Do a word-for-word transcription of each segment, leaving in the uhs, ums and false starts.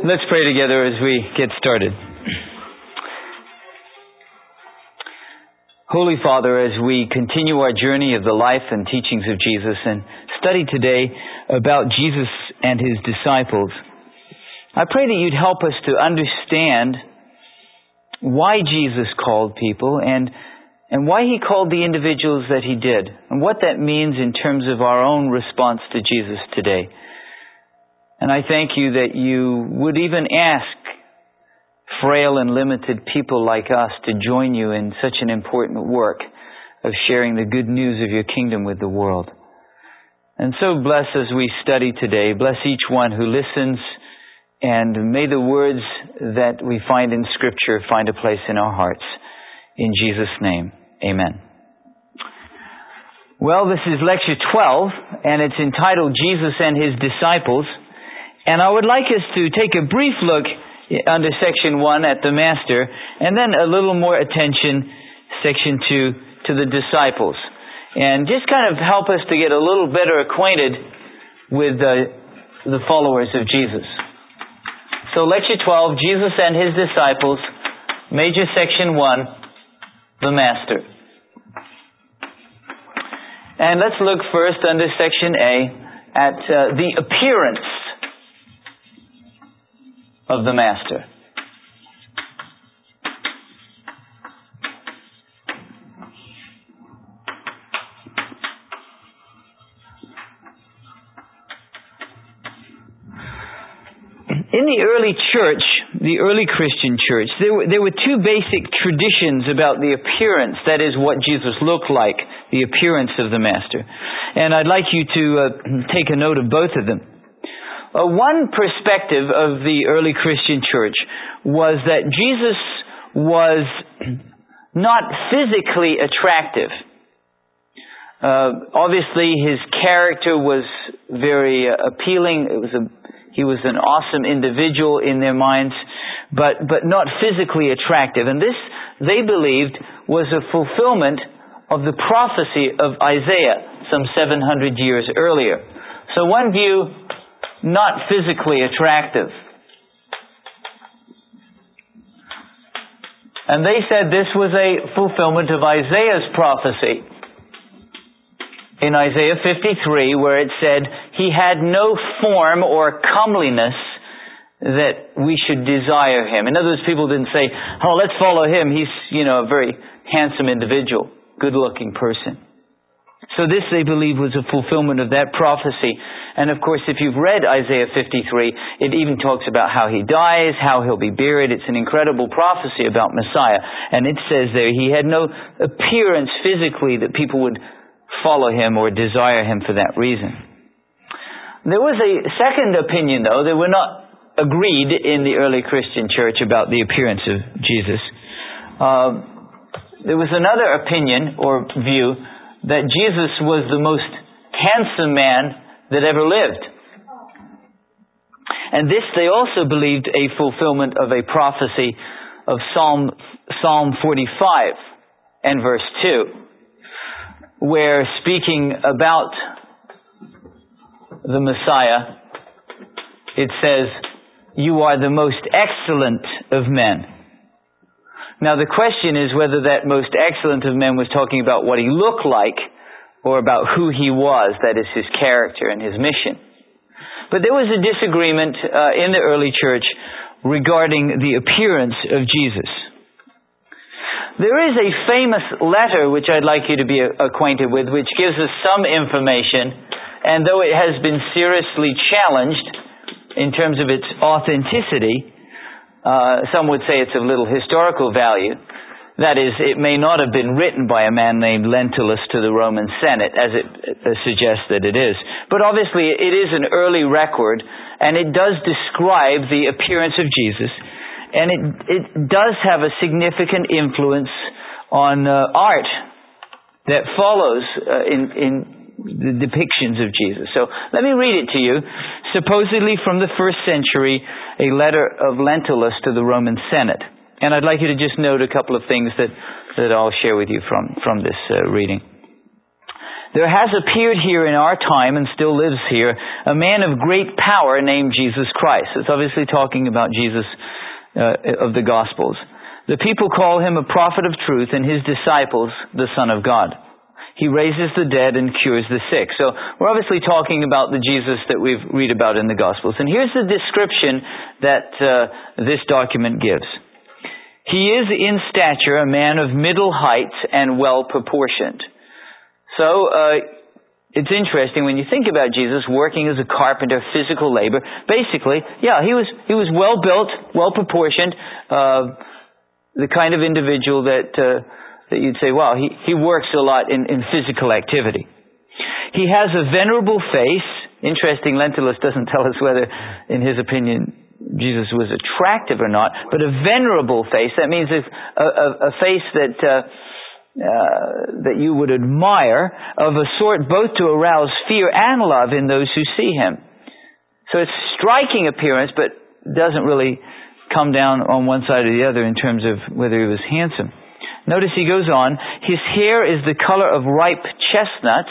Let's pray together as we get started. Holy Father, as we continue our journey of the life and teachings of Jesus and study today about Jesus and His disciples, I pray that you'd help us to understand why Jesus called people and and why He called the individuals that He did, and what that means in terms of our own response to Jesus today. And I thank you that you would even ask frail and limited people like us to join you in such an important work of sharing the good news of your kingdom with the world. And so bless as we study today. Bless each one who listens, and may the words that we find in Scripture find a place in our hearts. In Jesus' name, amen. Well, this is lecture twelve, and it's entitled Jesus and His Disciples. And I would like us to take a brief look under section one at the Master, and then a little more attention, section two, to the disciples. And just kind of help us to get a little better acquainted with uh, the followers of Jesus. So lecture twelve, Jesus and His Disciples, major section one, the Master. And let's look first under section A at uh, the appearance of the Master. In the early church, the early Christian church, there were, there were two basic traditions about the appearance, that is, what Jesus looked like, the appearance of the Master. And I'd like you to uh, take a note of both of them. Uh, one perspective of the early Christian church was that Jesus was not physically attractive. Uh, obviously, His character was very uh, appealing. It was a, he was an awesome individual in their minds, but, but not physically attractive. And this, they believed, was a fulfillment of the prophecy of Isaiah some seven hundred years earlier. So one view, not physically attractive. And they said this was a fulfillment of Isaiah's prophecy. In Isaiah fifty-three, where it said, He had no form or comeliness that we should desire Him. In other words, people didn't say, oh, let's follow Him. He's, you know, a very handsome individual, good-looking person. So this, they believe, was a fulfillment of that prophecy. And of course, if you've read Isaiah fifty-three, it even talks about how He dies, how He'll be buried. It's an incredible prophecy about Messiah. And it says there, He had no appearance physically that people would follow Him or desire Him for that reason. There was a second opinion, though. They were not agreed in the early Christian church about the appearance of Jesus. Uh, there was another opinion or view that Jesus was the most handsome man that ever lived. And this, they also believed, a fulfillment of a prophecy of Psalm Psalm forty-five and verse two, where speaking about the Messiah, it says, You are the most excellent of men. Now the question is whether that most excellent of men was talking about what He looked like, or about who He was, that is, His character and His mission. But there was a disagreement uh, in the early church regarding the appearance of Jesus. There is a famous letter which I'd like you to be acquainted with, which gives us some information, and though it has been seriously challenged in terms of its authenticity, uh, some would say it's of little historical value. That is, it may not have been written by a man named Lentulus to the Roman Senate, as it suggests that it is. But obviously, it is an early record, and it does describe the appearance of Jesus, and it, it does have a significant influence on uh, art that follows uh, in, in the depictions of Jesus. So let me read it to you. Supposedly from the first century, a letter of Lentulus to the Roman Senate. And I'd like you to just note a couple of things that, that I'll share with you from, from this uh, reading. There has appeared here in our time and still lives here a man of great power named Jesus Christ. It's obviously talking about Jesus uh, of the Gospels. The people call him a prophet of truth, and his disciples the Son of God. He raises the dead and cures the sick. So we're obviously talking about the Jesus that we read about in the Gospels. And here's the description that uh, this document gives. He is in stature a man of middle height and well proportioned. So uh, it's interesting when you think about Jesus working as a carpenter, physical labor. Basically, yeah, he was he was well built, well proportioned, uh, the kind of individual that uh, that you'd say, wow, he, he works a lot in, in physical activity. He has a venerable face. Interesting, Lentulus doesn't tell us whether, in his opinion, Jesus was attractive or not, but a venerable face. That means a, a, a face that uh, uh, that you would admire, of a sort both to arouse fear and love in those who see him. So it's striking appearance, but doesn't really come down on one side or the other in terms of whether he was handsome. Notice he goes on, his hair is the color of ripe chestnuts,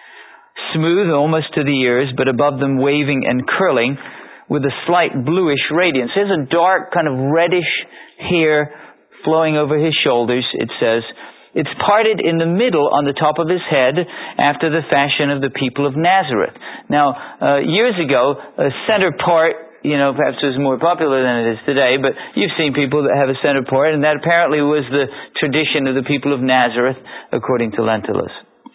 smooth almost to the ears, but above them waving and curling, with a slight bluish radiance. There's a dark kind of reddish hair flowing over his shoulders, it says. It's parted in the middle on the top of his head after the fashion of the people of Nazareth. Now, uh, years ago, a center part, you know, perhaps it was more popular than it is today, but you've seen people that have a center part, and that apparently was the tradition of the people of Nazareth, according to Lentulus.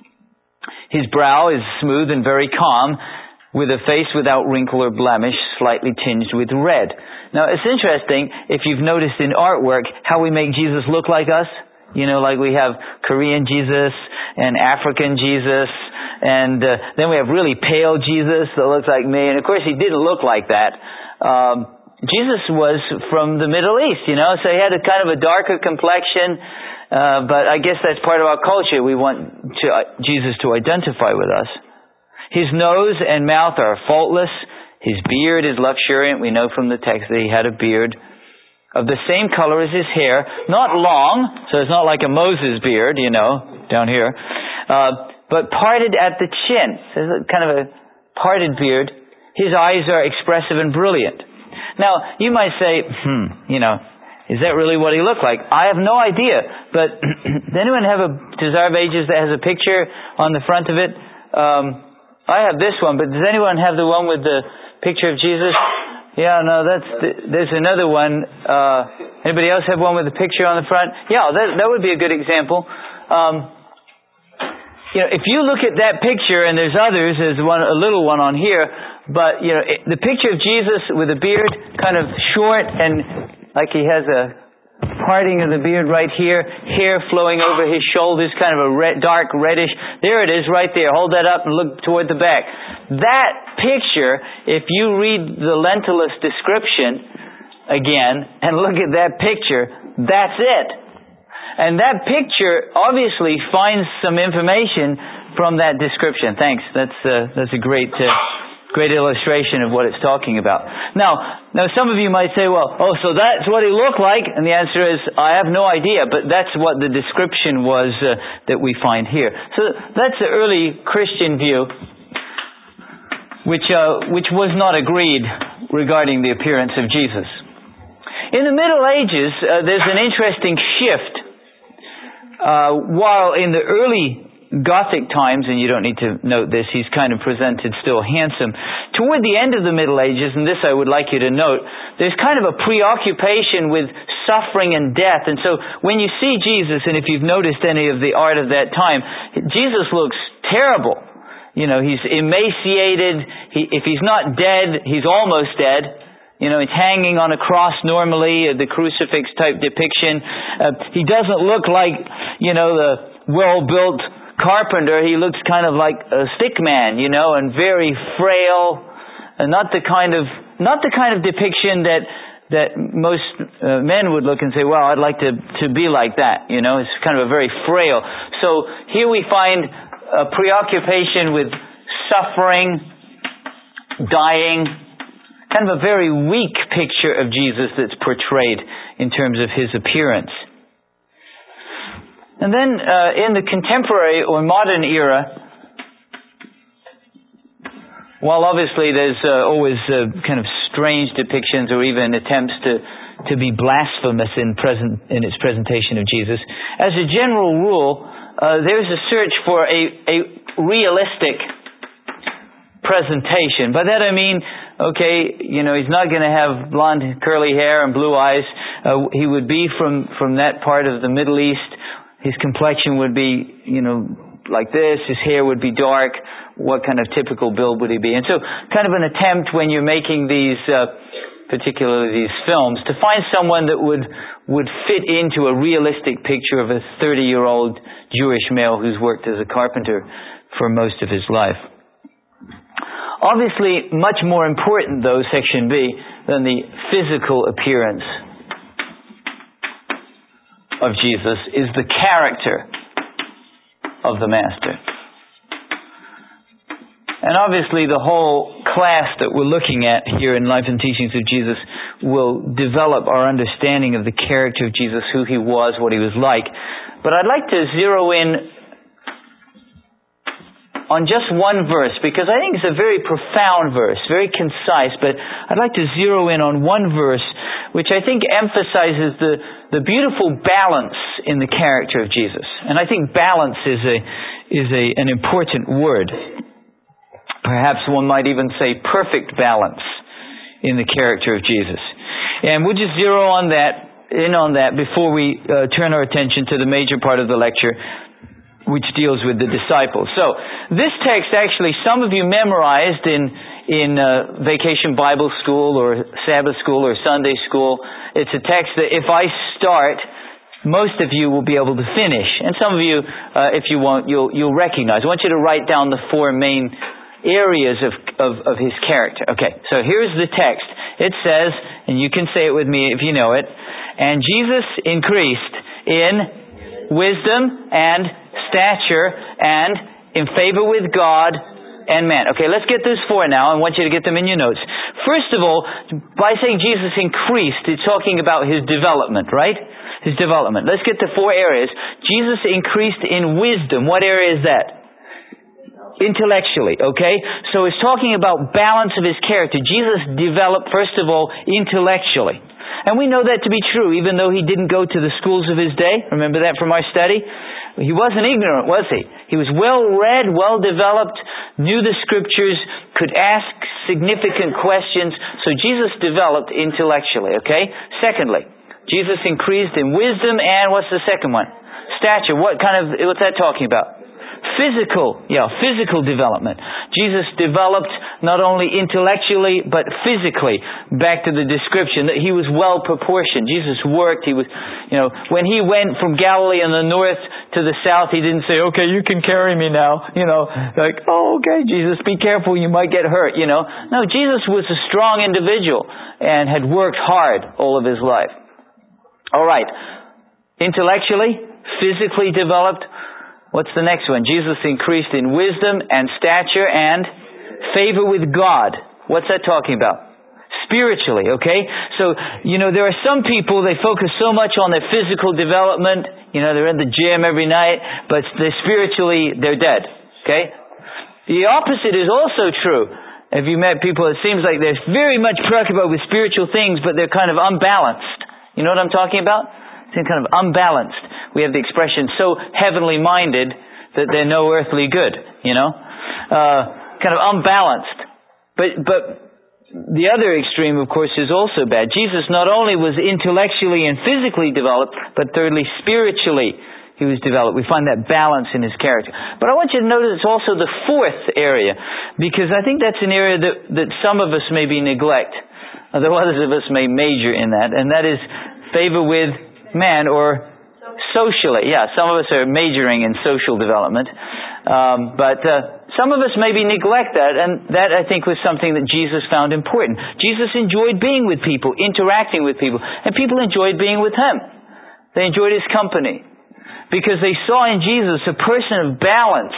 His brow is smooth and very calm, with a face without wrinkle or blemish, slightly tinged with red. Now, it's interesting, if you've noticed in artwork, how we make Jesus look like us. You know, like we have Korean Jesus and African Jesus, and uh, then we have really pale Jesus that looks like me. And of course, he didn't look like that. Um, Jesus was from the Middle East, you know, so he had a kind of a darker complexion. Uh, but I guess that's part of our culture. We want to, uh, Jesus to identify with us. His nose and mouth are faultless. His beard is luxuriant. We know from the text that he had a beard of the same color as his hair, not long, so it's not like a Moses beard, you know, down here, uh, but parted at the chin. So it's kind of a parted beard. His eyes are expressive and brilliant. Now, you might say, hmm, you know, is that really what he looked like? I have no idea, but does anyone have a Desire of Ages that has a picture on the front of it? Um, I have this one, but does anyone have the one with the picture of Jesus? Yeah, no, that's the, there's another one. Uh, anybody else have one with a picture on the front? Yeah, that that would be a good example. Um, you know, if you look at that picture, and there's others, there's one, a little one on here, but you know, it, the picture of Jesus with a beard, kind of short, and like he has a parting of the beard right here, hair flowing over his shoulders, kind of a red, dark reddish. There it is right there. Hold that up and look toward the back. That picture, if you read the Lentulus description again and look at that picture, that's it. And that picture obviously finds some information from that description. Thanks. That's uh, that's a great uh, great illustration of what it's talking about. Now, now some of you might say, well, oh, so that's what he looked like? And the answer is, I have no idea, but that's what the description was uh, that we find here. So that's the early Christian view, which uh, which was not agreed regarding the appearance of Jesus. In the Middle Ages, uh, there's an interesting shift. Uh, while in the early Gothic times, and you don't need to note this, he's kind of presented still handsome. Toward the end of the Middle Ages, and this I would like you to note, there's kind of a preoccupation with suffering and death. And so when you see Jesus, and if you've noticed any of the art of that time, Jesus looks terrible. You know, he's emaciated. He, if he's not dead, he's almost dead. You know, he's hanging on a cross normally, the crucifix type depiction. Uh, he doesn't look like, you know, the well-built carpenter. He looks kind of like a stick man, you know, and very frail, and not the kind of not the kind of depiction that that most uh, men would look and say, well, I'd like to to be like that, you know. It's kind of a very frail. So here we find a preoccupation with suffering, dying, kind of a very weak picture of Jesus that's portrayed in terms of his appearance. And then uh, in the contemporary or modern era, while obviously there's uh, always uh, kind of strange depictions or even attempts to to be blasphemous in present in its presentation of Jesus, as a general rule, uh, there's a search for a, a realistic presentation. By that I mean, okay, you know, he's not going to have blonde curly hair and blue eyes. Uh, he would be from, from that part of the Middle East. His complexion would be, you know, like this. His hair would be dark. What kind of typical build would he be? And so kind of an attempt when you're making these, uh, particularly these films, to find someone that would, would fit into a realistic picture of a thirty-year-old Jewish male who's worked as a carpenter for most of his life. Obviously, much more important, though, section B, than the physical appearance of Jesus is the character of the Master. And obviously, the whole class that we're looking at here in Life and Teachings of Jesus will develop our understanding of the character of Jesus, who He was, what He was like. But I'd like to zero in on just one verse, because I think it's a very profound verse, very concise, but I'd like to zero in on one verse which I think emphasizes the, the beautiful balance in the character of Jesus. And I think balance is a is a an important word. Perhaps one might even say perfect balance in the character of Jesus. And we'll just zero on that in on that before we uh, turn our attention to the major part of the lecture, which deals with the disciples. So, this text actually some of you memorized in in uh, vacation Bible school or Sabbath school or Sunday school. It's a text that if I start, most of you will be able to finish. And some of you, uh, if you won't, you'll you'll recognize. I want you to write down the four main areas of, of, of His character. Okay, so here's the text. It says, and you can say it with me if you know it, and Jesus increased in wisdom and stature and in favor with God and man. Okay, let's get those four now. I want you to get them in your notes. First of all, by saying Jesus increased, it's talking about His development, right? His development. Let's get to four areas. Jesus increased in wisdom. What area is that? Intellectually, okay? So it's talking about balance of His character. Jesus developed, first of all, intellectually. And we know that to be true, even though He didn't go to the schools of His day. Remember that from our study? He wasn't ignorant, was He? He was well-read, well-developed, knew the Scriptures, could ask significant questions. So Jesus developed intellectually, okay? Secondly, Jesus increased in wisdom and what's the second one? Stature. What kind of, what's that talking about? Physical, yeah, physical development. Jesus developed not only intellectually, but physically. Back to the description that He was well proportioned. Jesus worked, He was, you know, when He went from Galilee in the north to the south, He didn't say, okay, you can carry me now, you know, like, oh, okay, Jesus, be careful, you might get hurt, you know. No, Jesus was a strong individual and had worked hard all of His life. All right. Intellectually, physically developed. What's the next one? Jesus increased in wisdom and stature and favor with God. What's that talking about? Spiritually, okay? So, you know, there are some people, they focus so much on their physical development. You know, they're in the gym every night, but they're spiritually, they're dead, okay? The opposite is also true. Have you met people, it seems like they're very much preoccupied with spiritual things, but they're kind of unbalanced. You know what I'm talking about? They're kind of unbalanced. We have the expression, so heavenly minded that they're no earthly good, you know? Uh, kind of unbalanced. But, but the other extreme, of course, is also bad. Jesus not only was intellectually and physically developed, but thirdly, spiritually He was developed. We find that balance in His character. But I want you to notice it's also the fourth area, because I think that's an area that, that some of us maybe neglect, although others of us may major in that, and that is favor with man, or socially. Yeah, some of us are majoring in social development. Um, but uh, some of us maybe neglect that, and that, I think, was something that Jesus found important. Jesus enjoyed being with people, interacting with people, and people enjoyed being with Him. They enjoyed His company, because they saw in Jesus a person of balance,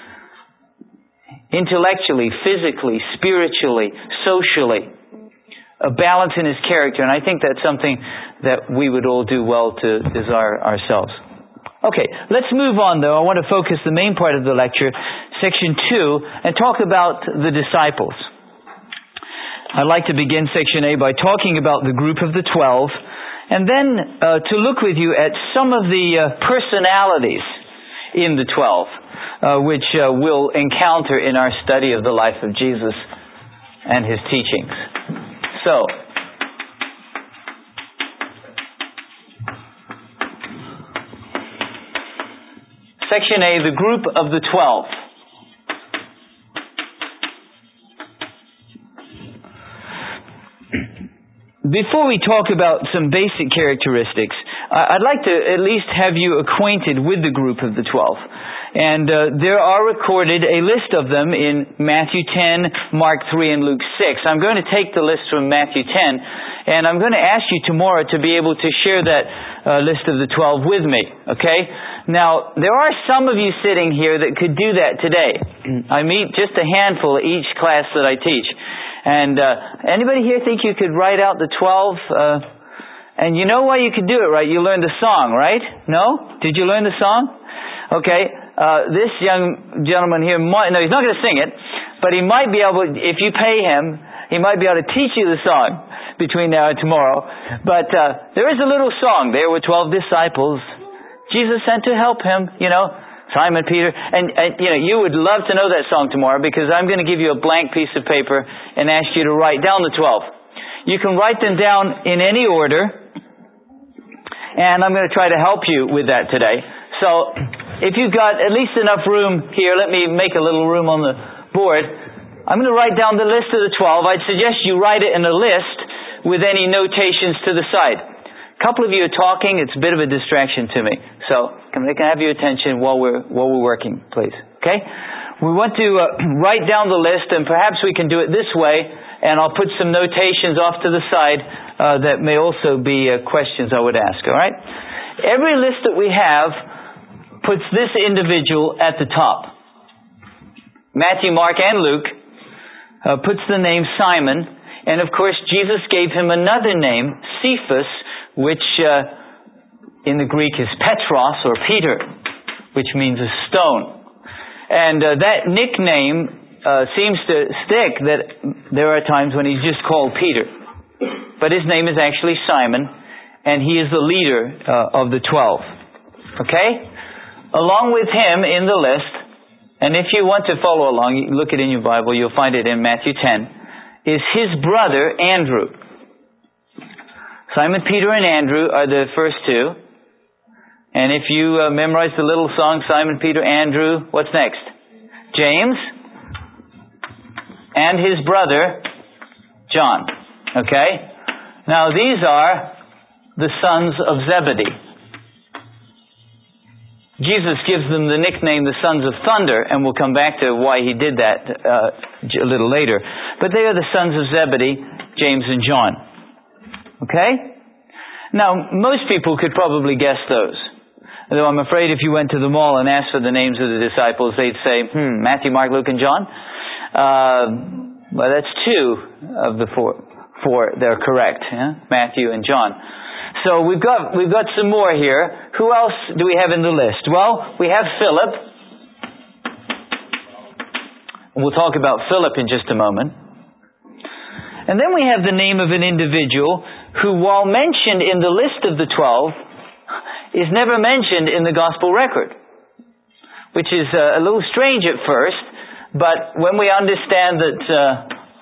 intellectually, physically, spiritually, socially. A balance in His character, and I think that's something that we would all do well to desire ourselves. Okay, let's move on though. I want to focus the main part of the lecture, section two, and talk about the disciples. I'd like to begin section A by talking about the group of the twelve, and then uh, to look with you at some of the uh, personalities in the twelve, uh, which uh, we'll encounter in our study of the life of Jesus and His teachings. So, section A, the group of the twelve. Before we talk about some basic characteristics, I'd like to at least have you acquainted with the group of the twelve. And uh, there are recorded a list of them in Matthew ten, Mark three, and Luke six. I'm going to take the list from Matthew ten, and I'm going to ask you tomorrow to be able to share that uh, list of the twelve with me, okay? Now, there are some of you sitting here that could do that today. I meet just a handful each class that I teach. And uh, anybody here think you could write out the twelve? Uh, and you know why you could do it, right? You learned the song, right? No? Did you learn the song? Okay. Uh, this young gentleman here might, no, he's not going to sing it, but he might be able, if you pay him, he might be able to teach you the song between now and tomorrow. But uh, there is a little song. There were twelve disciples Jesus sent to help him, you know. Simon Peter, and, and you know, you would love to know that song tomorrow, because I'm going to give you a blank piece of paper and ask you to write down the twelve. You can write them down in any order, and I'm going to try to help you with that today. So, if you've got at least enough room here, let me make a little room on the board. I'm going to write down the list of the twelve. I'd suggest you write it in a list with any notations to the side. A couple of you are talking. It's a bit of a distraction to me. So, can I have your attention while we're while we're working, please? Okay? We want to uh, write down the list, and perhaps we can do it this way, and I'll put some notations off to the side uh, that may also be uh, questions I would ask, all right? Every list that we have puts this individual at the top. Matthew, Mark, and Luke uh, puts the name Simon, and of course Jesus gave him another name, Cephas, which uh, in the Greek is Petros, or Peter, which means a stone. And uh, that nickname uh, seems to stick, that there are times when he's just called Peter. But his name is actually Simon, and he is the leader uh, of the twelve. Okay? Along with him in the list, and if you want to follow along, you look it in your Bible, you'll find it in Matthew ten, is his brother Andrew. Simon, Peter, and Andrew are the first two. And if you uh, memorize the little song, Simon, Peter, Andrew, what's next? James and his brother John. Okay? Now these are the sons of Zebedee. Jesus gives them the nickname the sons of thunder, and we'll come back to why he did that uh, a little later. But they are the sons of Zebedee, James and John. Okay? Now, most people could probably guess those. Though I'm afraid if you went to the mall and asked for the names of the disciples, they'd say, hmm, Matthew, Mark, Luke, and John? Uh, well, that's two of the four. Four, they're correct. Yeah? Matthew and John. So we've got, we've got some more here. Who else do we have in the list? Well, we have Philip. We'll talk about Philip in just a moment. And then we have the name of an individual who, while mentioned in the list of the twelve, is never mentioned in the gospel record, which is uh, a little strange at first, but when we understand that uh,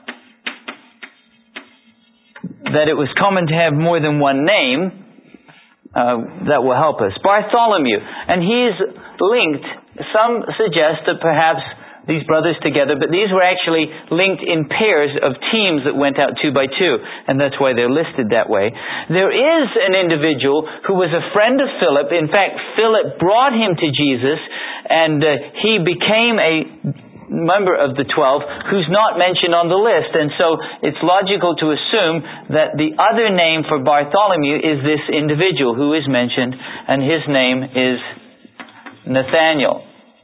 that it was common to have more than one name, uh, that will help us. Bartholomew, and he is linked. Some suggest that perhaps these brothers together, but these were actually linked in pairs of teams that went out two by two, and that's why they're listed that way. There is an individual who was a friend of Philip. In fact, Philip brought him to Jesus, and uh, he became a member of the twelve who's not mentioned on the list, and so it's logical to assume that the other name for Bartholomew is this individual who is mentioned, and his name is Nathaniel.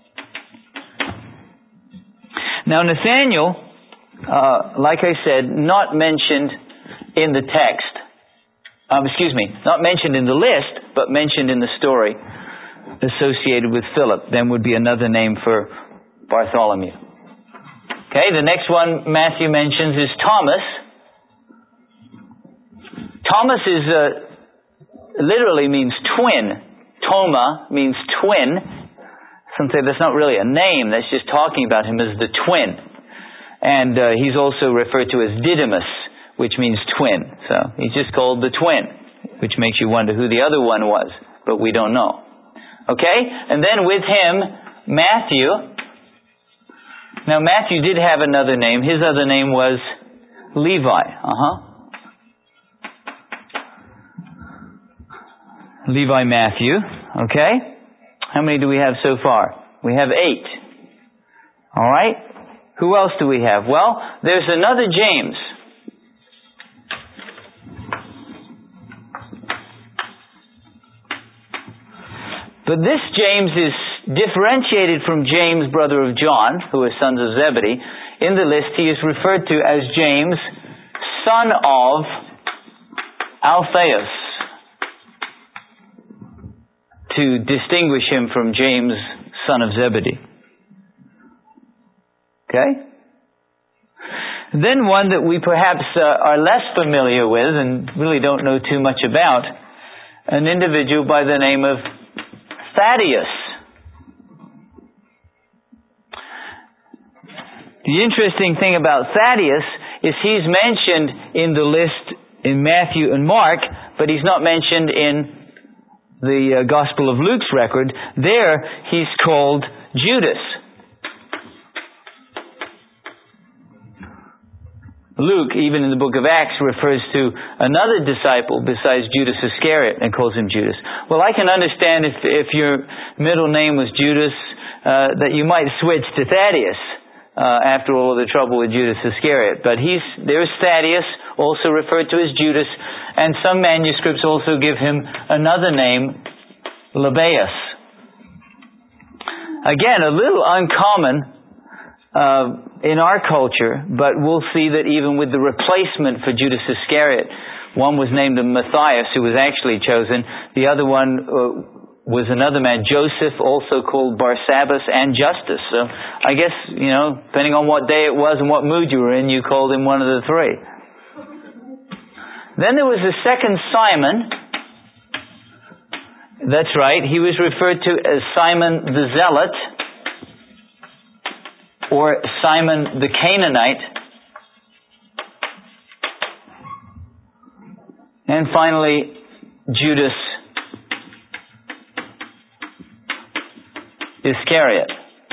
Now, Nathaniel, uh, like I said, not mentioned in the text. Um, excuse me, not mentioned in the list, but mentioned in the story associated with Philip. Then would be another name for Bartholomew. Okay, the next one Matthew mentions is Thomas. Thomas is uh, literally means twin. Toma means twin. Some say that's not really a name, that's just talking about him as the twin. And uh, he's also referred to as Didymus, which means twin. So he's just called the twin, which makes you wonder who the other one was, but we don't know. Okay? And then with him, Matthew. Now Matthew did have another name. His other name was Levi. Uh-huh. Levi Matthew. Okay? How many do we have so far? We have eight. Alright? Who else do we have? Well, there's another James. But this James is differentiated from James, brother of John, who are sons of Zebedee. In the list, he is referred to as James, son of Alphaeus, to distinguish him from James, son of Zebedee. Okay? Then one that we perhaps uh, are less familiar with and really don't know too much about, an individual by the name of Thaddeus. The interesting thing about Thaddeus is he's mentioned in the list in Matthew and Mark, but he's not mentioned in the uh, Gospel of Luke's record. There, he's called Judas. Luke, even in the book of Acts, refers to another disciple besides Judas Iscariot and calls him Judas. Well, I can understand if, if your middle name was Judas, uh, that you might switch to Thaddeus, uh, after all of the trouble with Judas Iscariot. But he's, there's Thaddeus, also referred to as Judas, and some manuscripts also give him another name, Lebbaeus. Again, a little uncommon uh, in our culture, but we'll see that even with the replacement for Judas Iscariot, one was named Matthias, who was actually chosen. The other one uh, was another man, Joseph, also called Barsabbas and Justus. So I guess, you know, depending on what day it was and what mood you were in, you called him one of the three. Then there was a second Simon. That's right. He was referred to as Simon the Zealot, or Simon the Canaanite. And finally, Judas Iscariot.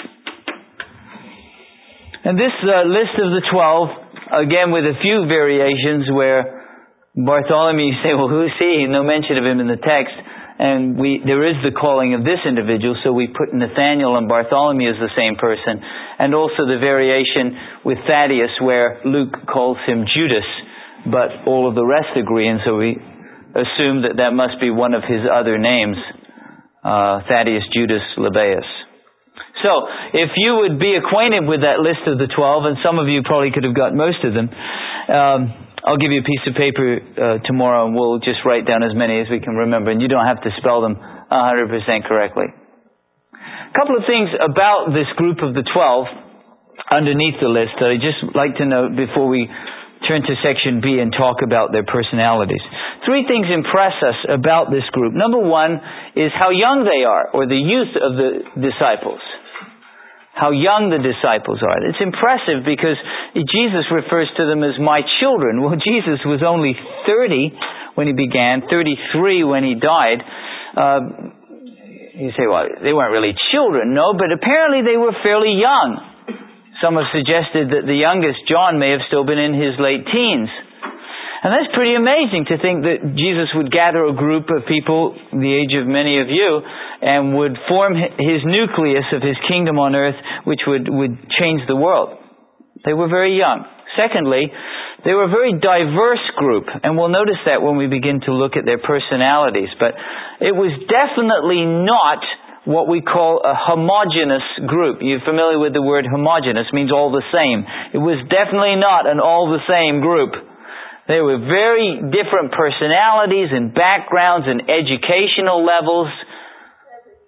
And this uh, list of the twelve, again with a few variations where Bartholomew, you say, well, who's he? No mention of him in the text. And we, there is the calling of this individual, so we put Nathaniel and Bartholomew as the same person. And also the variation with Thaddeus where Luke calls him Judas, but all of the rest agree, and so we assume that that must be one of his other names, uh, Thaddeus Judas Lebbaeus. So, if you would be acquainted with that list of the twelve, and some of you probably could have got most of them, um, I'll give you a piece of paper uh, tomorrow and we'll just write down as many as we can remember, and you don't have to spell them one hundred percent correctly. A couple of things about this group of the twelve underneath the list that I'd just like to note before we turn to section B and talk about their personalities. Three things impress us about this group. Number one is how young they are, or the youth of the disciples. How young the disciples are. It's impressive because Jesus refers to them as my children. Well, Jesus was only thirty when he began, thirty-three when he died. Uh, you say, well, they weren't really children. No, but apparently they were fairly young. Some have suggested that the youngest, John, may have still been in his late teens. And that's pretty amazing to think that Jesus would gather a group of people, the age of many of you, and would form his nucleus of his kingdom on earth, which would, would change the world. They were very young. Secondly, they were a very diverse group, and we'll notice that when we begin to look at their personalities. But it was definitely not what we call a homogeneous group. You're familiar with the word homogeneous, means all the same. It was definitely not an all the same group. They were very different personalities and backgrounds and educational levels.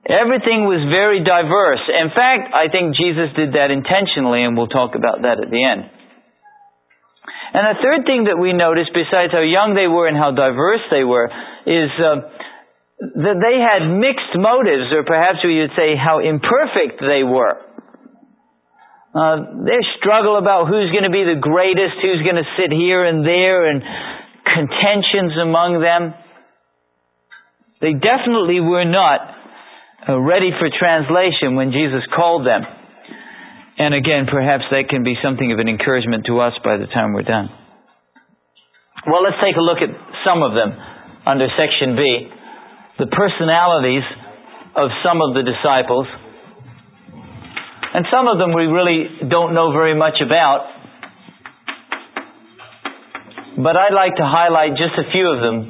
Everything was very diverse. In fact, I think Jesus did that intentionally, and we'll talk about that at the end. And the third thing that we notice, besides how young they were and how diverse they were, is uh, that they had mixed motives, or perhaps we would say how imperfect they were. Uh, their struggle about who's going to be the greatest, who's going to sit here and there, and contentions among them. They definitely were not uh, ready for translation when Jesus called them. And again, perhaps that can be something of an encouragement to us by the time we're done. Well, let's take a look at some of them under section B. The personalities of some of the disciples. And some of them we really don't know very much about. But I'd like to highlight just a few of them.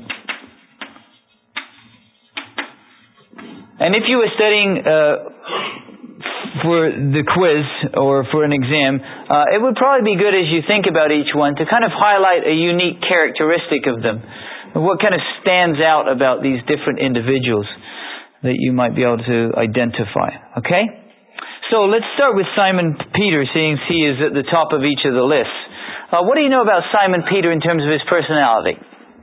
And if you were studying uh, for the quiz or for an exam, uh, it would probably be good as you think about each one to kind of highlight a unique characteristic of them. What kind of stands out about these different individuals that you might be able to identify. Okay? So let's start with Simon Peter, seeing he is at the top of each of the lists. Uh, what do you know about Simon Peter in terms of his personality?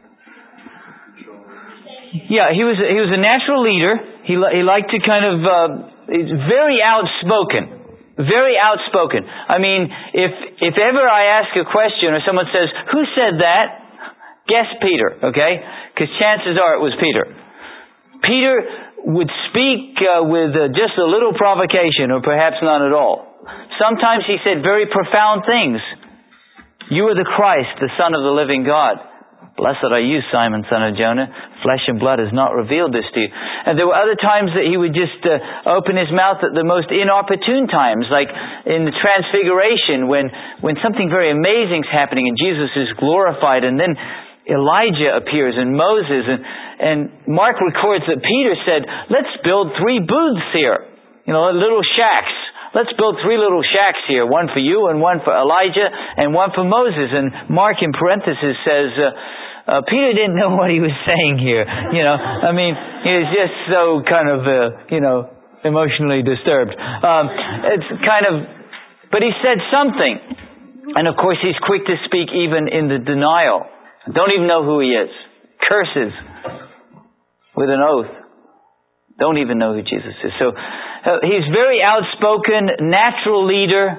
Yeah, he was he was a natural leader. He he liked to kind of uh, he's very outspoken, very outspoken. I mean, if if ever I ask a question or someone says, "Who said that?" Guess Peter, okay? Because chances are it was Peter. Peter would speak uh, with uh, just a little provocation, or perhaps none at all. Sometimes he said very profound things. You are the Christ, the Son of the living God. Blessed are you, Simon, son of Jonah. Flesh and blood has not revealed this to you. And there were other times that he would just uh, open his mouth at the most inopportune times, like in the Transfiguration, when, when something very amazing is happening and Jesus is glorified, and then Elijah appears and Moses, and, and Mark records that Peter said, let's build three booths here, you know, little shacks. Let's build three little shacks here, one for you and one for Elijah and one for Moses. And Mark in parentheses says, uh, uh, Peter didn't know what he was saying here. You know, I mean, he was just so kind of, uh, you know, emotionally disturbed. Um, it's kind of, but he said something. And of course he's quick to speak even in the denial. Don't even know who he is. Curses with an oath. Don't even know who Jesus is. So uh, he's very outspoken, natural leader,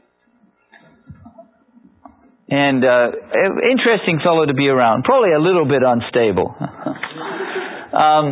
and uh, interesting fellow to be around. Probably a little bit unstable. um,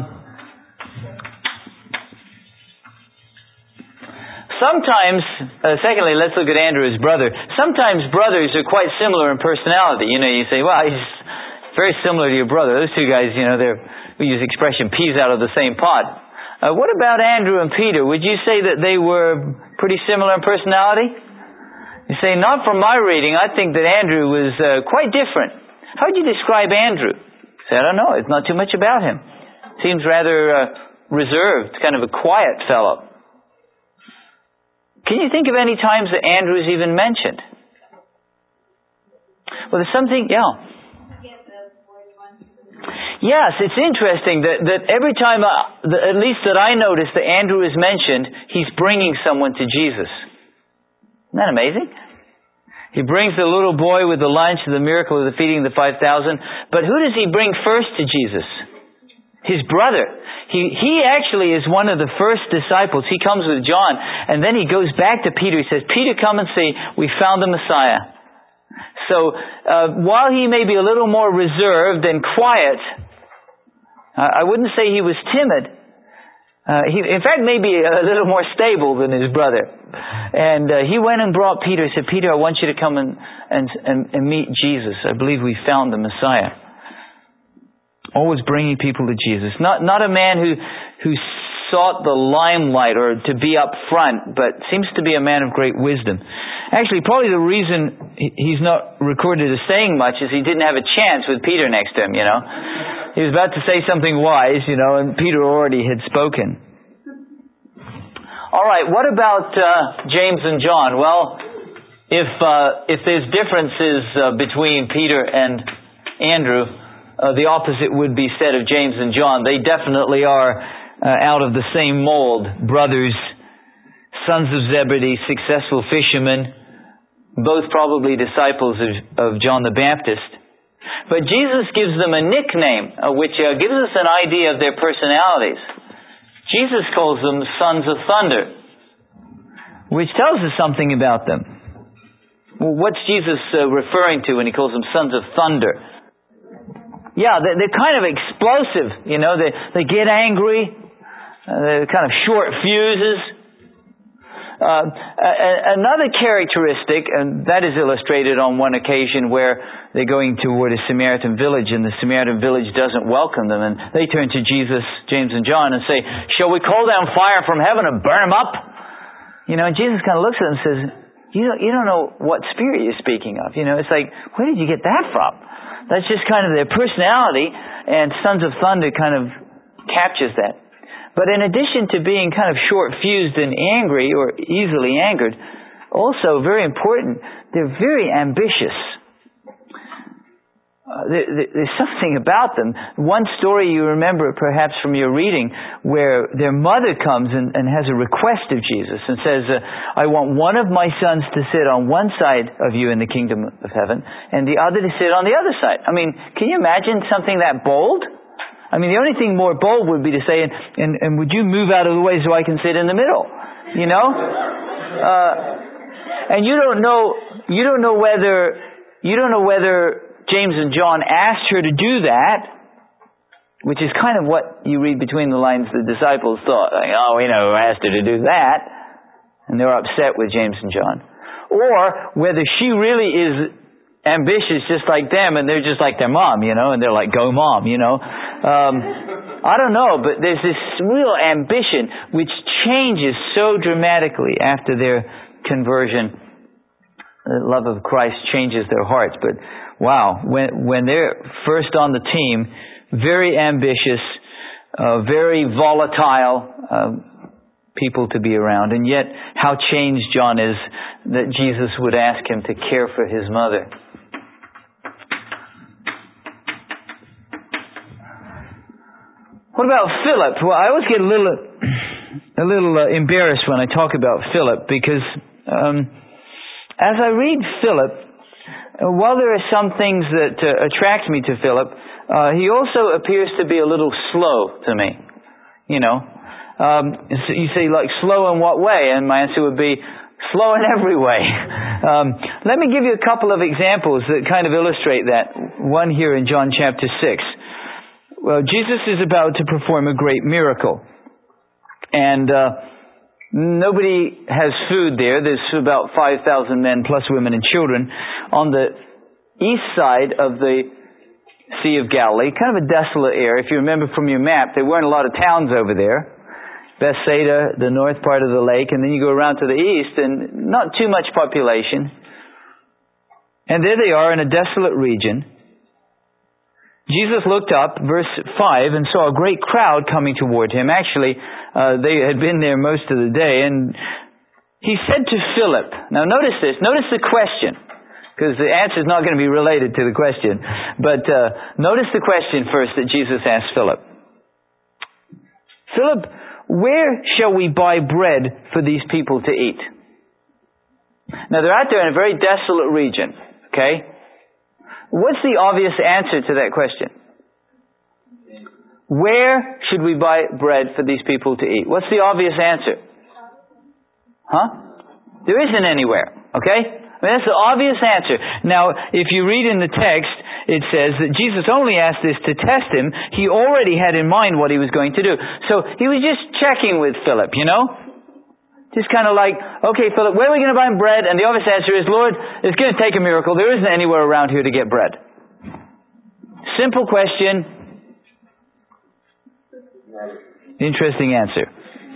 sometimes, uh, secondly, let's look at Andrew, his brother. Sometimes brothers are quite similar in personality. You know, you say, well, he's very similar to your brother. Those two guys, you know, they're, we use the expression, peas out of the same pod. Uh, what about Andrew and Peter? Would you say that they were pretty similar in personality? You say, not from my reading. I think that Andrew was uh, quite different. How would you describe Andrew? You say, I don't know. It's not too much about him. Seems rather uh, reserved, kind of a quiet fellow. Can you think of any times that Andrew is even mentioned? Well, there's something, yeah. Yes, it's interesting that, that every time, uh, the, at least that I notice that Andrew is mentioned, he's bringing someone to Jesus. Isn't that amazing? He brings the little boy with the lunch, the miracle of the feeding of the five thousand. But who does he bring first to Jesus? His brother. He, he actually is one of the first disciples. He comes with John, and then he goes back to Peter. He says, Peter, come and see, we found the Messiah. So, uh, while he may be a little more reserved and quiet, I wouldn't say he was timid. Uh, he, in fact, maybe a little more stable than his brother. And uh, he went and brought Peter. He said, Peter, I want you to come and, and, and, and meet Jesus. I believe we found the Messiah. Always bringing people to Jesus. Not not a man who who sought the limelight or to be up front, but seems to be a man of great wisdom. Actually, probably the reason he's not recorded as saying much is he didn't have a chance with Peter next to him, you know. He was about to say something wise, you know, and Peter already had spoken. All right, what about uh, James and John? Well, if uh, if there's differences uh, between Peter and Andrew, uh, the opposite would be said of James and John. They definitely are uh, out of the same mold. Brothers, sons of Zebedee, successful fishermen, both probably disciples of, of John the Baptist. But Jesus gives them a nickname, uh, which uh, gives us an idea of their personalities. Jesus calls them sons of thunder, which tells us something about them. Well, what's Jesus uh, referring to when He calls them sons of thunder? Yeah, they're, they're kind of explosive, you know, they, they get angry, uh, they're kind of short fuses. Uh, another characteristic, and that is illustrated on one occasion where they're going toward a Samaritan village and the Samaritan village doesn't welcome them, and they turn to Jesus, James and John and say, "Shall we call down fire from heaven and burn them up?" You know, and Jesus kind of looks at them and says, you don't, you don't know what spirit you're speaking of. You know, it's like, where did you get that from? That's just kind of their personality, and Sons of Thunder kind of captures that. But in addition to being kind of short-fused and angry or easily angered, also very important, they're very ambitious. Uh, there, there's something about them. One story you remember perhaps from your reading where their mother comes and, and has a request of Jesus and says, uh, I want one of my sons to sit on one side of you in the kingdom of heaven and the other to sit on the other side. I mean, can you imagine something that bold? I mean, the only thing more bold would be to say, and, and, and would you move out of the way so I can sit in the middle? You know? Uh, and you don't know, you don't know whether, you don't know whether James and John asked her to do that, which is kind of what you read between the lines the disciples thought. Like, oh, we know who asked her to do that. And they're upset with James and John. Or whether she really is ambitious just like them and they're just like their mom, you know, and they're like, go mom, you know. Um, I don't know, but there's this real ambition which changes so dramatically after their conversion. The love of Christ changes their hearts. But wow, when when they're first on the team, very ambitious, uh, very volatile uh, people to be around. And yet, how changed John is that Jesus would ask him to care for his mother. What about Philip? Well, I always get a little, a little uh, embarrassed when I talk about Philip because um, as I read Philip, uh, while there are some things that uh, attract me to Philip, uh, he also appears to be a little slow to me. You know, um, you say like slow in what way? And my answer would be slow in every way. Um, let me give you a couple of examples that kind of illustrate that. One here in John chapter six. Well, Jesus is about to perform a great miracle. And uh, nobody has food there. There's about five thousand men plus women and children on the east side of the Sea of Galilee. Kind of a desolate area. If you remember from your map, there weren't a lot of towns over there. Bethsaida, the north part of the lake, and then you go around to the east and not too much population. And there they are in a desolate region. Jesus looked up, verse five, and saw a great crowd coming toward him. Actually, uh, they had been there most of the day, and he said to Philip, now notice this, notice the question, because the answer is not going to be related to the question, but uh, notice the question first that Jesus asked Philip. Philip, where shall we buy bread for these people to eat? Now they're out there in a very desolate region, okay? What's the obvious answer to that question? Where should we buy bread for these people to eat? What's the obvious answer? Huh? There isn't anywhere, okay? I mean, that's the obvious answer. Now, if you read in the text, it says that Jesus only asked this to test him. He already had in mind what he was going to do. So he was just checking with Philip, you know? Just kind of like, okay, Philip, where are we going to buy bread? And the obvious answer is, Lord, it's going to take a miracle. There isn't anywhere around here to get bread. Simple question. Interesting answer.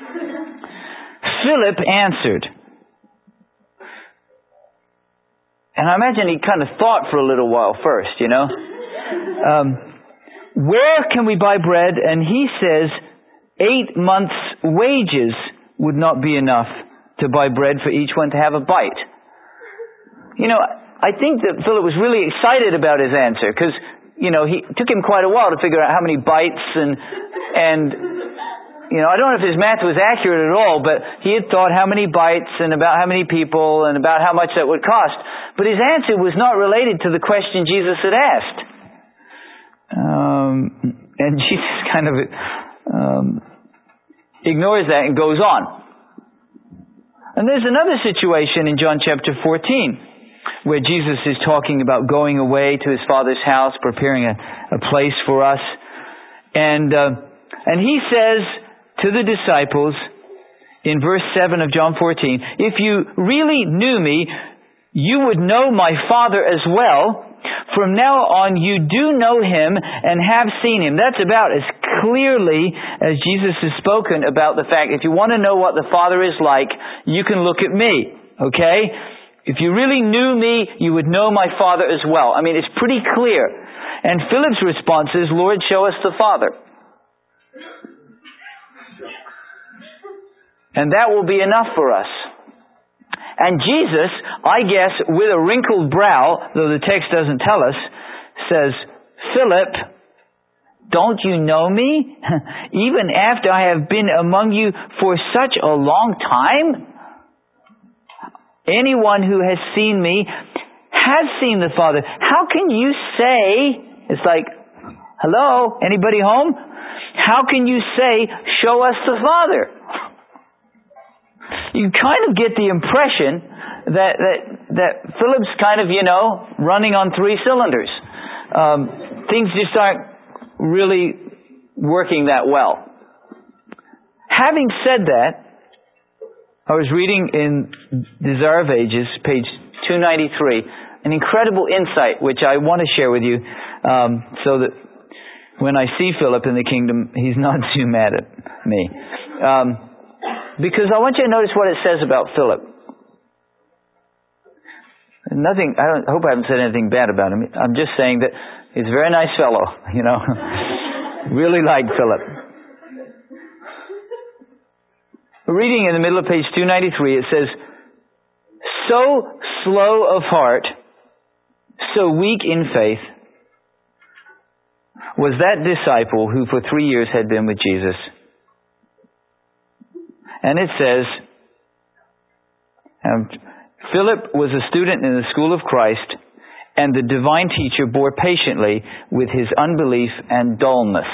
Philip answered. And I imagine he kind of thought for a little while first, you know. Um, where can we buy bread? And he says, eight months' wages would not be enough to buy bread for each one to have a bite. You know, I think that Philip was really excited about his answer because, you know, he took him quite a while to figure out how many bites and, and, you know, I don't know if his math was accurate at all, but he had thought how many bites and about how many people and about how much that would cost. But his answer was not related to the question Jesus had asked. Um, and Jesus kind of um, ignores that and goes on. And there's another situation in John chapter fourteen where Jesus is talking about going away to his Father's house, preparing a, a place for us. And uh, and he says to the disciples in verse seven of John fourteen, if you really knew me, you would know my Father as well. From now on, you do know him and have seen him. That's about as clearly as Jesus has spoken about the fact, if you want to know what the Father is like, you can look at me. Okay? If you really knew me, you would know my Father as well. I mean, it's pretty clear. And Philip's response is, Lord, show us the Father. And that will be enough for us. And Jesus, I guess, with a wrinkled brow, though the text doesn't tell us, says, Philip, don't you know me? Even after I have been among you for such a long time? Anyone who has seen me has seen the Father. How can you say, it's like, hello, anybody home? How can you say, show us the Father? You kind of get the impression that, that, that Philip's kind of, you know, running on three cylinders. Um, things just aren't really working that well. Having said that, I was reading in Desire of Ages, page two ninety-three, an incredible insight which I want to share with you, um, so that when I see Philip in the kingdom, he's not too mad at me. Um, because I want you to notice what it says about Philip. Nothing, I, don't, I hope I haven't said anything bad about him. I'm just saying that he's a very nice fellow, you know. Really like Philip. Reading in the middle of page two ninety-three, it says, so slow of heart, so weak in faith, was that disciple who for three years had been with Jesus. And it says, um, Philip was a student in the school of Christ, and the divine teacher bore patiently with his unbelief and dullness.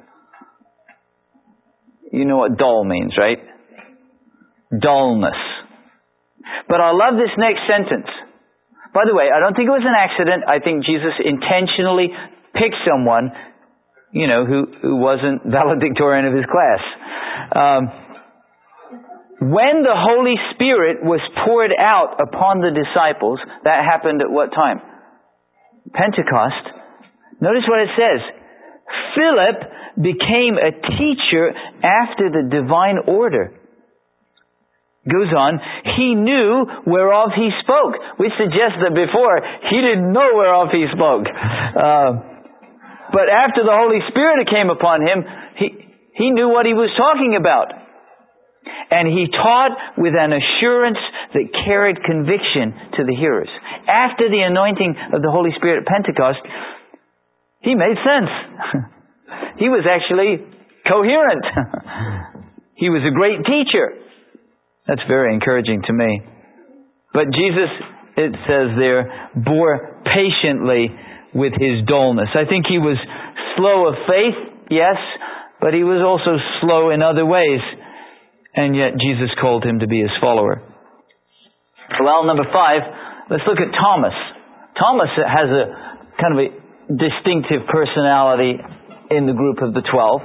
You know what dull means, right? Dullness. But I love this next sentence. By the way, I don't think it was an accident. I think Jesus intentionally picked someone, you know, who, who wasn't valedictorian of his class. Um, when the Holy Spirit was poured out upon the disciples, that happened at what time? Pentecost. Notice what it says. Philip became a teacher after the divine order. Goes on, he knew whereof he spoke, which suggests that before he didn't know whereof he spoke. Uh, but after the Holy Spirit came upon him, he, he knew what he was talking about. And he taught with an assurance that carried conviction to the hearers. After the anointing of the Holy Spirit at Pentecost, he made sense. He was actually coherent. He was a great teacher. That's very encouraging to me. But Jesus, it says there, bore patiently with his dullness. I think he was slow of faith, yes, but he was also slow in other ways. And yet Jesus called him to be his follower. Well, number five, let's look at Thomas. Thomas has a kind of a distinctive personality in the group of the twelve.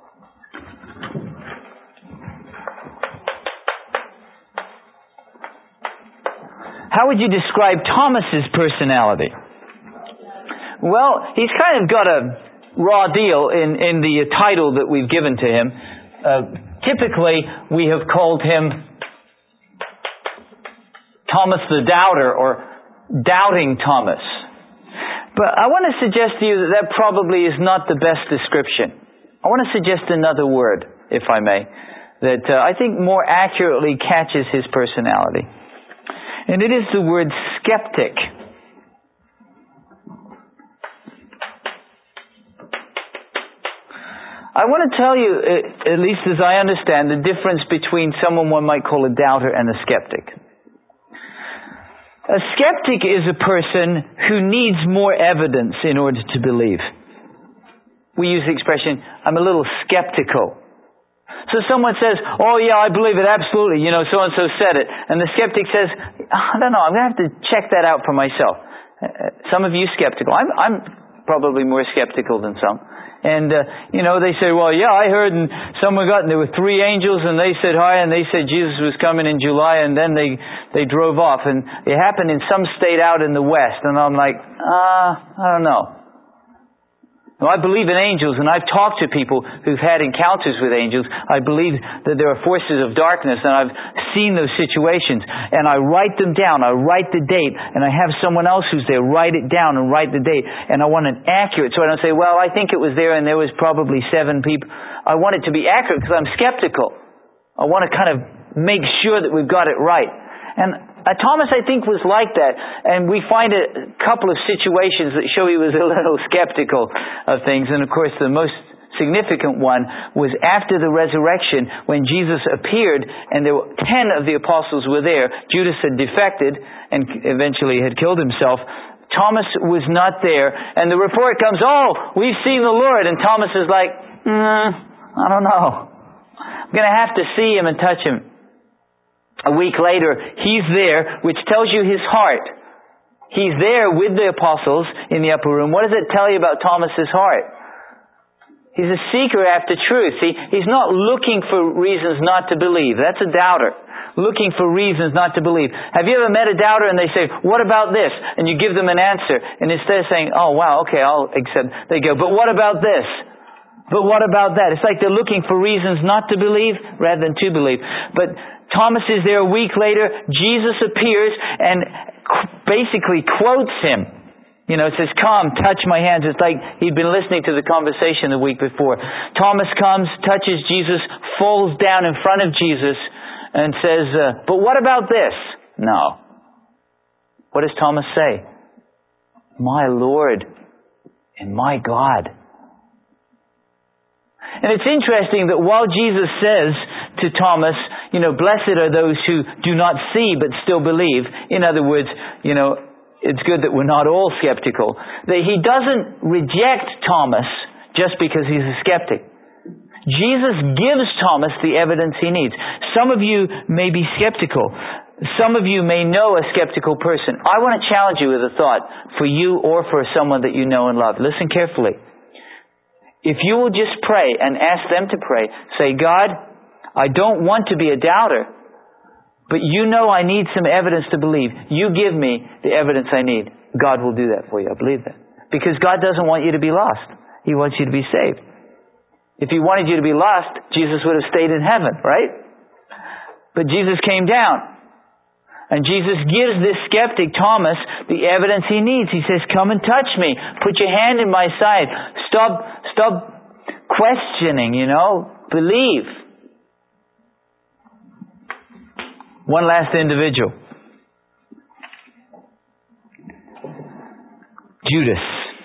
How would you describe Thomas's personality? Well, he's kind of got a raw deal in, in the title that we've given to him. Uh, typically, we have called him Thomas the Doubter or Doubting Thomas. But I want to suggest to you that that probably is not the best description. I want to suggest another word, if I may, that uh, I think more accurately catches his personality. And it is the word skeptic. I want to tell you, at least as I understand, the difference between someone one might call a doubter and a skeptic. A skeptic is a person who needs more evidence in order to believe. We use the expression, I'm a little skeptical. So someone says, oh yeah, I believe it, absolutely, you know, so-and-so said it. And the skeptic says, I don't know, I'm going to have to check that out for myself. Uh, some of you skeptical. I'm, I'm probably more skeptical than some. And, uh, you know, they say, well, yeah, I heard and someone got, and there were three angels and they said hi and they said Jesus was coming in July and then they, they drove off. And it happened in some state out in the West. And I'm like, ah, uh, I don't know. Now, I believe in angels, and I've talked to people who've had encounters with angels. I believe that there are forces of darkness, and I've seen those situations. And I write them down. I write the date, and I have someone else who's there write it down and write the date. And I want it accurate, so I don't say, well, I think it was there, and there was probably seven people. I want it to be accurate because I'm skeptical. I want to kind of make sure that we've got it right. And Uh, Thomas, I think, was like that. And we find a couple of situations that show he was a little skeptical of things. And of course, the most significant one was after the resurrection when Jesus appeared and there were ten of the apostles were there. Judas had defected and eventually had killed himself. Thomas was not there. And the report comes, oh, we've seen the Lord. And Thomas is like, mm, I don't know. I'm going to have to see him and touch him. A week later, he's there, which tells you his heart. He's there with the apostles in the upper room. What does it tell you about Thomas's heart? He's a seeker after truth. See, he's not looking for reasons not to believe. That's a doubter. Looking for reasons not to believe. Have you ever met a doubter and they say, what about this? And you give them an answer. And instead of saying, oh wow, okay, I'll accept, they go, but what about this? But what about that? It's like they're looking for reasons not to believe rather than to believe. But Thomas is there a week later. Jesus appears and basically quotes him. You know, it says, come, touch my hands. It's like he'd been listening to the conversation the week before. Thomas comes, touches Jesus, falls down in front of Jesus and says, uh, but what about this? No. What does Thomas say? My Lord and my God. And it's interesting that while Jesus says to Thomas, you know, blessed are those who do not see but still believe. In other words, you know, it's good that we're not all skeptical. That he doesn't reject Thomas just because he's a skeptic. Jesus gives Thomas the evidence he needs. Some of you may be skeptical. Some of you may know a skeptical person. I want to challenge you with a thought for you or for someone that you know and love. Listen carefully. If you will just pray and ask them to pray, say, God, I don't want to be a doubter, but you know I need some evidence to believe. You give me the evidence I need. God will do that for you. I believe that. Because God doesn't want you to be lost. He wants you to be saved. If He wanted you to be lost, Jesus would have stayed in heaven, right? But Jesus came down. And Jesus gives this skeptic, Thomas, the evidence he needs. He says, come and touch me. Put your hand in my side. Stop, stop questioning, you know. Believe. One last individual. Judas.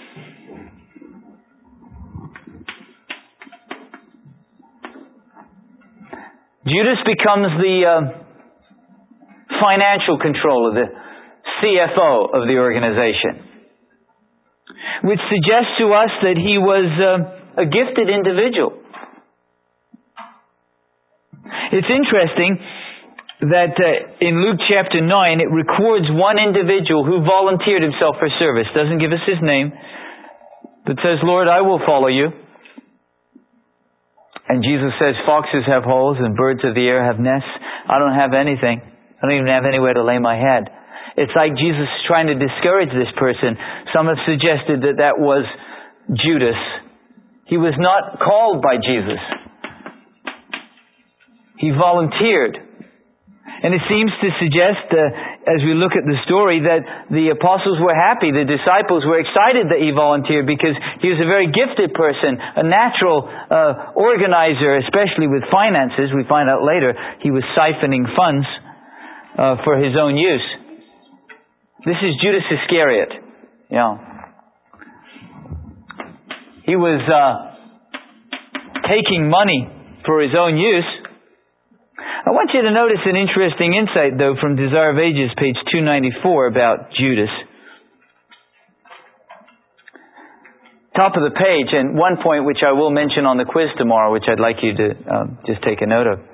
Judas becomes the Uh, financial controller, the C F O of the organization, which suggests to us that he was uh, a gifted individual. It's interesting that uh, in Luke chapter nine it records one individual who volunteered himself for service. Doesn't give us his name, but says, Lord, I will follow you. And Jesus says, foxes have holes and birds of the air have nests. I don't have anything. I don't even have anywhere to lay my head. It's like Jesus is trying to discourage this person. Some have suggested that that was Judas. He was not called by Jesus. He volunteered. And it seems to suggest, uh, as we look at the story, that the apostles were happy. The disciples were excited that he volunteered because he was a very gifted person, a natural uh, organizer, especially with finances. We find out later he was siphoning funds Uh, for his own use. This is Judas Iscariot. Yeah. He was uh, taking money for his own use. I want you to notice an interesting insight, though, from Desire of Ages, page two ninety-four, about Judas. Top of the page, and one point which I will mention on the quiz tomorrow, which I'd like you to um, just take a note of.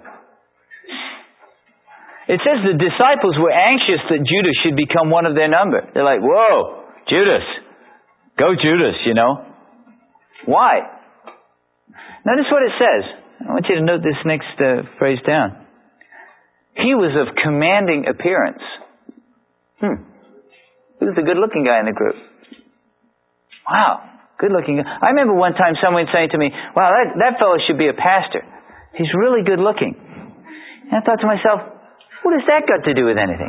It says the disciples were anxious that Judas should become one of their number. They're like, whoa, Judas. Go Judas, you know. Why? Notice what it says. I want you to note this next uh, phrase down. He was of commanding appearance. Hmm. He was the good-looking guy in the group. Wow, good-looking guy. I remember one time someone saying to me, wow, that, that fellow should be a pastor. He's really good-looking. And I thought to myself, what has that got to do with anything?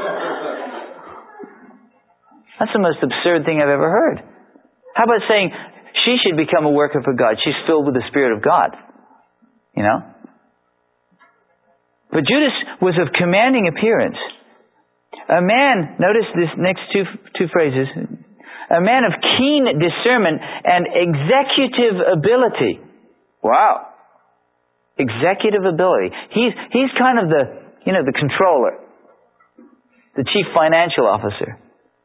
That's the most absurd thing I've ever heard. How about saying she should become a worker for God? She's filled with the Spirit of God. You know? But Judas was of commanding appearance. A man, notice this next two, two phrases, a man of keen discernment and executive ability. Wow. Executive ability. He's, he's kind of the, you know, the controller, the chief financial officer.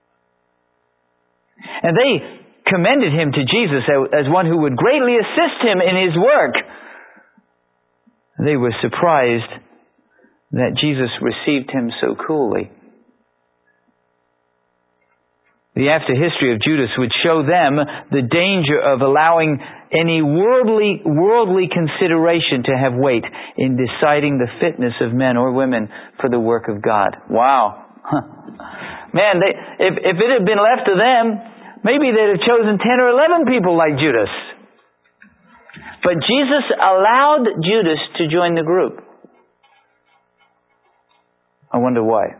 And they commended him to Jesus as one who would greatly assist him in his work. They were surprised that Jesus received him so coolly. The after history of Judas would show them the danger of allowing any worldly worldly consideration to have weight in deciding the fitness of men or women for the work of God. Wow. Man, they, if, if it had been left to them, maybe they'd have chosen ten or eleven people like Judas. But Jesus allowed Judas to join the group. I wonder why.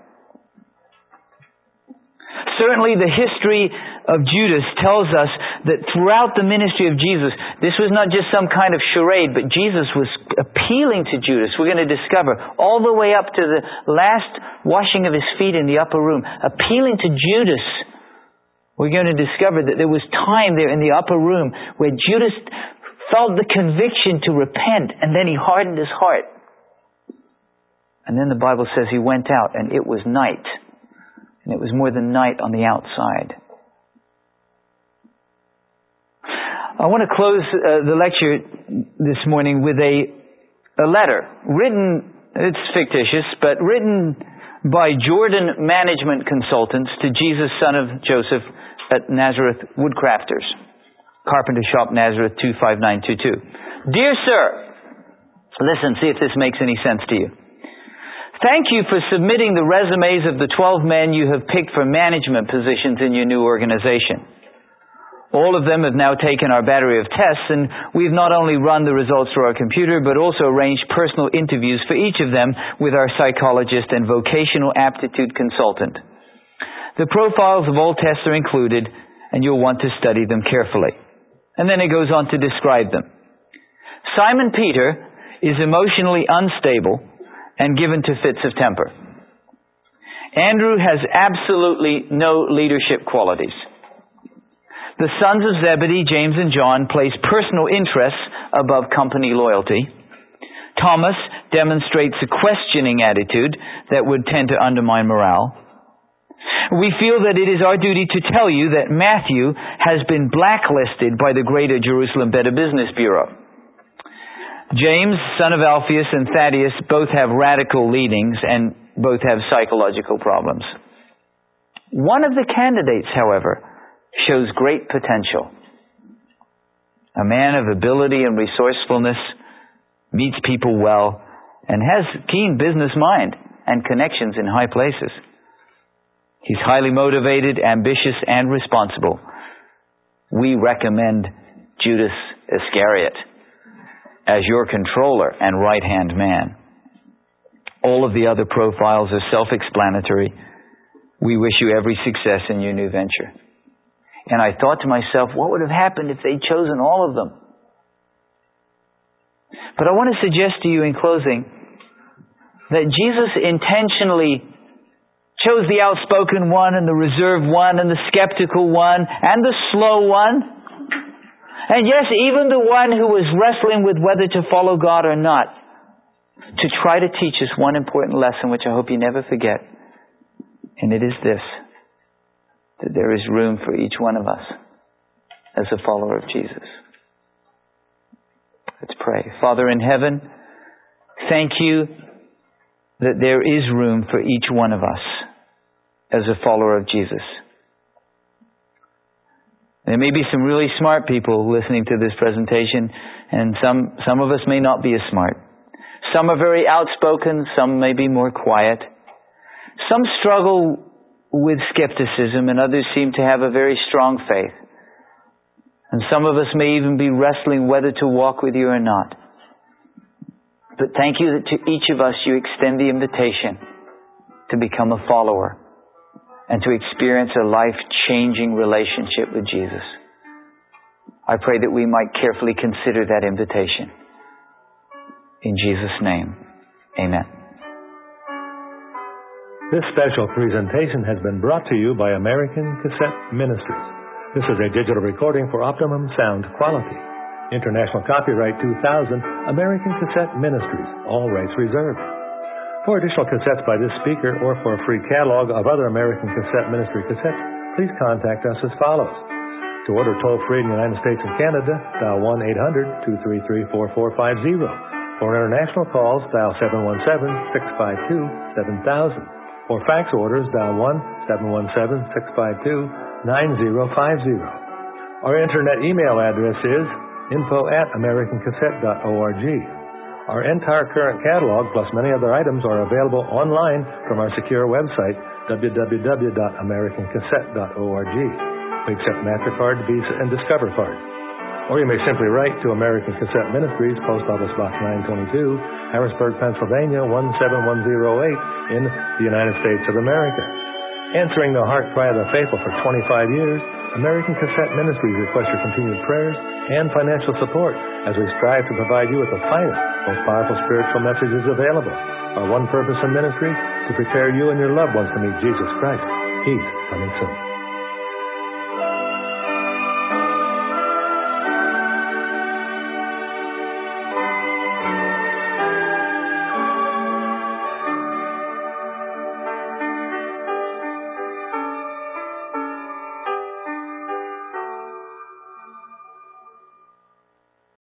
Certainly the history of Judas tells us that throughout the ministry of Jesus, this was not just some kind of charade, but Jesus was appealing to Judas. We're going to discover all the way up to the last washing of his feet in the upper room, appealing to Judas. We're going to discover that there was time there in the upper room where Judas felt the conviction to repent, and then he hardened his heart. And then the Bible says he went out and it was night. And it was more than night on the outside. I want to close uh, the lecture this morning with a, a letter written, it's fictitious, but written by Jordan Management Consultants to Jesus, son of Joseph, at Nazareth Woodcrafters. Carpenter Shop, Nazareth, two five nine two two. Dear Sir, listen, see if this makes any sense to you. Thank you for submitting the resumes of the twelve men you have picked for management positions in your new organization. All of them have now taken our battery of tests, and we've not only run the results through our computer, but also arranged personal interviews for each of them with our psychologist and vocational aptitude consultant. The profiles of all tests are included, and you'll want to study them carefully. And then it goes on to describe them. Simon Peter is emotionally unstable and given to fits of temper. Andrew has absolutely no leadership qualities. The sons of Zebedee, James and John, place personal interests above company loyalty. Thomas demonstrates a questioning attitude that would tend to undermine morale. We feel that it is our duty to tell you that Matthew has been blacklisted by the Greater Jerusalem Better Business Bureau. James, son of Alphaeus, and Thaddeus both have radical leanings and both have psychological problems. One of the candidates, however, shows great potential. A man of ability and resourcefulness, meets people well, and has keen business mind and connections in high places. He's highly motivated, ambitious, and responsible. We recommend Judas Iscariot as your controller and right-hand man. All of the other profiles are self-explanatory. We wish you every success in your new venture. And I thought to myself, what would have happened if they'd chosen all of them? But I want to suggest to you in closing that Jesus intentionally chose the outspoken one and the reserved one and the skeptical one and the slow one And yes, even the one who was wrestling with whether to follow God or not, to try to teach us one important lesson, which I hope you never forget. And it is this, that there is room for each one of us as a follower of Jesus. Let's pray. Father in heaven, thank you that there is room for each one of us as a follower of Jesus. There may be some really smart people listening to this presentation, and some, some of us may not be as smart. Some are very outspoken, some may be more quiet. Some struggle with skepticism, and others seem to have a very strong faith. And some of us may even be wrestling whether to walk with you or not. But thank you that to each of us you extend the invitation to become a follower and to experience a life-changing relationship with Jesus. I pray that we might carefully consider that invitation. In Jesus' name, amen. This special presentation has been brought to you by American Cassette Ministries. This is a digital recording for optimum sound quality. International copyright two thousand, American Cassette Ministries, all rights reserved. For additional cassettes by this speaker or for a free catalog of other American Cassette Ministry cassettes, please contact us as follows. To order toll-free in the United States and Canada, dial one eight hundred, two three three, four four five zero. For international calls, dial seven one seven, six five two, seven thousand. For fax orders, dial one seven one seven, six five two, nine zero five zero. Our internet email address is info at american cassette dot org. Our entire current catalog, plus many other items, are available online from our secure website, w w w dot american cassette dot org. We accept MasterCard, Visa, and Discover cards. Or you may simply write to American Cassette Ministries, Post Office Box nine twenty-two, Harrisburg, Pennsylvania, one seven one zero eight, in the United States of America. Answering the heart cry of the faithful for twenty-five years, American Cassette Ministries requests your continued prayers and financial support as we strive to provide you with the finest, most powerful spiritual messages available. Our one purpose in ministry, to prepare you and your loved ones to meet Jesus Christ. He's coming soon.